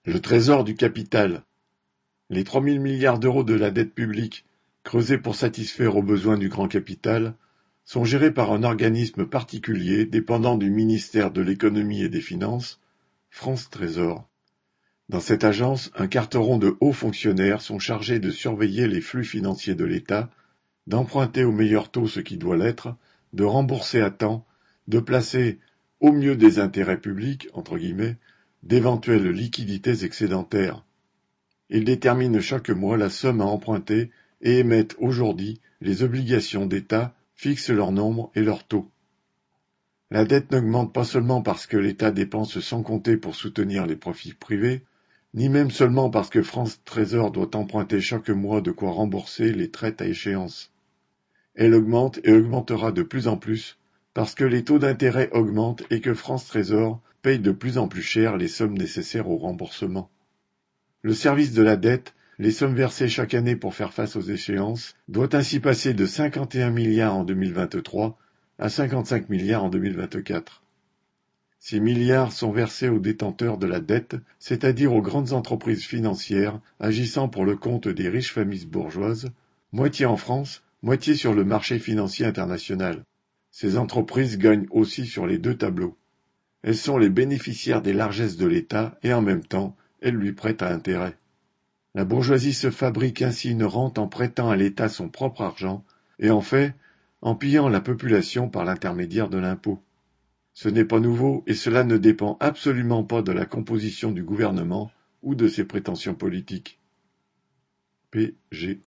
Le trésor du capital. Les 3 000 milliards d'euros de la dette publique, creusés pour satisfaire aux besoins du grand capital, sont gérés par un organisme particulier dépendant du ministère de l'Économie et des Finances, France Trésor. Dans cette agence, un carteron de hauts fonctionnaires sont chargés de surveiller les flux financiers de l'État, d'emprunter au meilleur taux ce qui doit l'être, de rembourser à temps, de placer, au mieux des intérêts publics, entre guillemets, d'éventuelles liquidités excédentaires. Ils déterminent chaque mois la somme à emprunter et émettent aujourd'hui les obligations d'État, fixent leur nombre et leur taux. La dette n'augmente pas seulement parce que l'État dépense sans compter pour soutenir les profits privés, ni même seulement parce que France Trésor doit emprunter chaque mois de quoi rembourser les traites à échéance. Elle augmente et augmentera de plus en plus parce que les taux d'intérêt augmentent et que France Trésor paye de plus en plus cher les sommes nécessaires au remboursement. Le service de la dette, les sommes versées chaque année pour faire face aux échéances, doit ainsi passer de 51 milliards en 2023 à 55 milliards en 2024. Ces milliards sont versés aux détenteurs de la dette, c'est-à-dire aux grandes entreprises financières agissant pour le compte des riches familles bourgeoises, moitié en France, moitié sur le marché financier international. Ces entreprises gagnent aussi sur les deux tableaux. Elles sont les bénéficiaires des largesses de l'État et en même temps, elles lui prêtent à intérêt. La bourgeoisie se fabrique ainsi une rente en prêtant à l'État son propre argent et en fait, en pillant la population par l'intermédiaire de l'impôt. Ce n'est pas nouveau et cela ne dépend absolument pas de la composition du gouvernement ou de ses prétentions politiques. P.G.